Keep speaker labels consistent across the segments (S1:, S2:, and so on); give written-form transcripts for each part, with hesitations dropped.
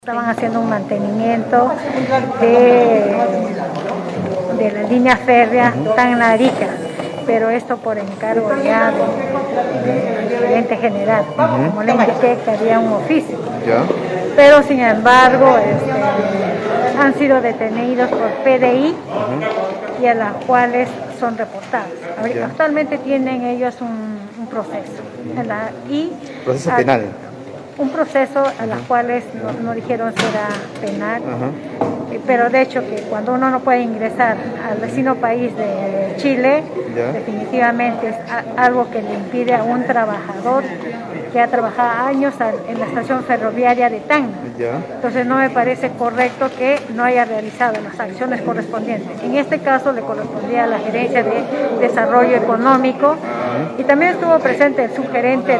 S1: Estaban haciendo un mantenimiento de la línea férrea Tacna-Arica, pero esto por encargo ya del gerente general, como le indiqué que había un oficio.
S2: ¿Ya?
S1: Pero sin embargo han sido detenidos por PDI y a las cuales son reportados. Actualmente tienen ellos un proceso.
S2: Proceso penal.
S1: Un proceso a las cuales no dijeron si era penal, pero de hecho que cuando uno no puede ingresar al vecino país de Chile, definitivamente es algo que le impide a un trabajador que ha trabajado años en la estación ferroviaria de Tacna. Entonces no me parece correcto que no haya realizado las acciones correspondientes. En este caso le correspondía a la Gerencia de Desarrollo Económico y también estuvo presente el subgerente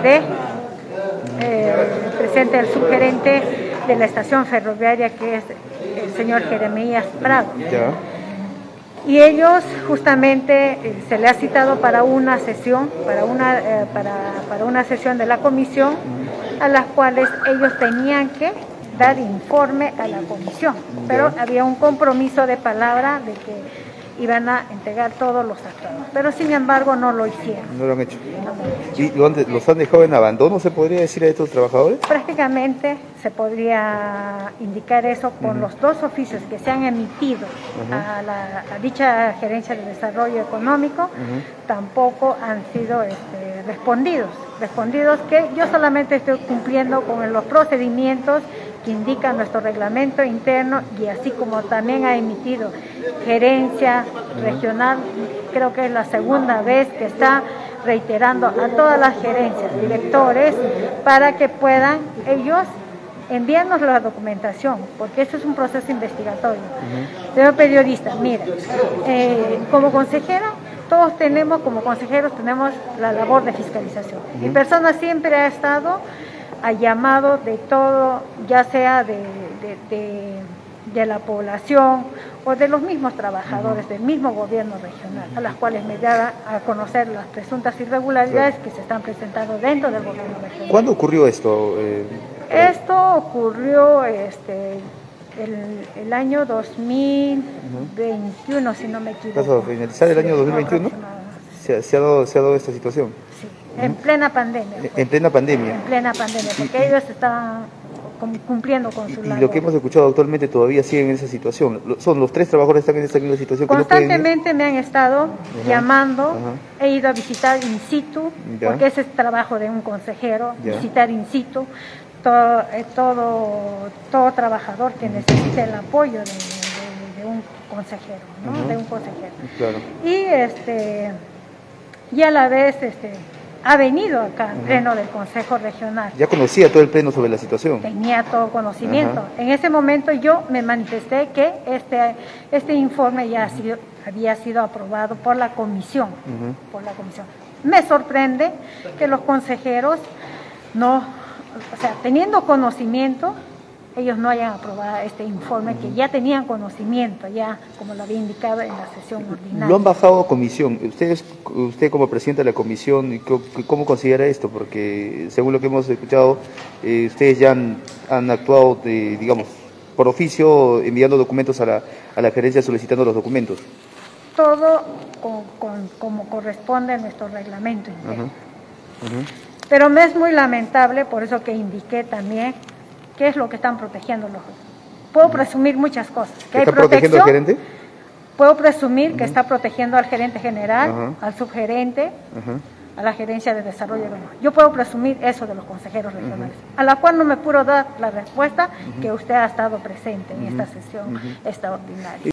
S1: de la estación ferroviaria, que es el señor Jeremías Prado. Y ellos justamente se le ha citado para una sesión, para una sesión de la comisión, a las cuales ellos tenían que dar informe a la comisión, pero había un compromiso de palabra de que iban a entregar todos los actos, pero sin embargo no lo hicieron.
S2: No lo han hecho. ¿Y los han dejado en abandono, se podría decir, a estos trabajadores?
S1: Prácticamente se podría indicar eso por los dos oficios que se han emitido a dicha Gerencia de Desarrollo Económico, tampoco han sido respondidos que yo solamente estoy cumpliendo con los procedimientos que indica nuestro reglamento interno, y así como también ha emitido gerencia regional, creo que es la segunda vez que está reiterando a todas las gerencias, directores, para que puedan ellos enviarnos la documentación, porque eso es un proceso investigatorio. Señor periodista, mira, como consejera, todos como consejeros tenemos la labor de fiscalización. Mi persona siempre ha estado a llamado de todo, ya sea de la población o de los mismos trabajadores del mismo gobierno regional, a las cuales me da a conocer las presuntas irregularidades que se están presentando dentro del gobierno regional.
S2: ¿Cuándo ocurrió esto?
S1: Esto ocurrió el año 2021, si no me equivoco.
S2: ¿A finalizar el año 2021? ¿Se ha dado esta situación?
S1: Sí, en plena pandemia.
S2: En plena pandemia.
S1: En plena pandemia, porque ellos estaban cumpliendo con su labor.
S2: Y lo que hemos escuchado actualmente todavía siguen en esa situación. Son los tres trabajadores que están en esta misma situación.
S1: Constantemente me han estado llamando, he ido a visitar in situ, porque ese es trabajo de un consejero, visitar in situ todo trabajador que necesite el apoyo de un consejero, ¿no? De un consejero.
S2: Claro.
S1: Y a la vez ha venido acá al pleno del Consejo Regional.
S2: ¿Ya conocía todo el pleno sobre la situación?
S1: Tenía todo conocimiento. En ese momento yo me manifesté que este informe ya había sido aprobado por la comisión. Me sorprende que los consejeros teniendo conocimiento, ellos no hayan aprobado este informe, que ya tenían conocimiento, ya como lo había indicado en la sesión ordinaria.
S2: Lo han bajado a comisión. Usted como presidente de la comisión, ¿cómo considera esto? Porque según lo que hemos escuchado, ustedes ya han actuado, digamos, por oficio, enviando documentos a la gerencia solicitando los documentos.
S1: Todo como corresponde a nuestro reglamento interno. Pero me es muy lamentable, por eso que indiqué también qué es lo que están protegiendo los. Puedo presumir muchas cosas. Que hay
S2: ¿Está protegiendo al gerente?
S1: Puedo presumir que está protegiendo al gerente general, al subgerente, a la Gerencia de Desarrollo Económico. Yo puedo presumir eso de los consejeros regionales, a la cual no me pudo dar la respuesta que usted ha estado presente en esta sesión extraordinaria.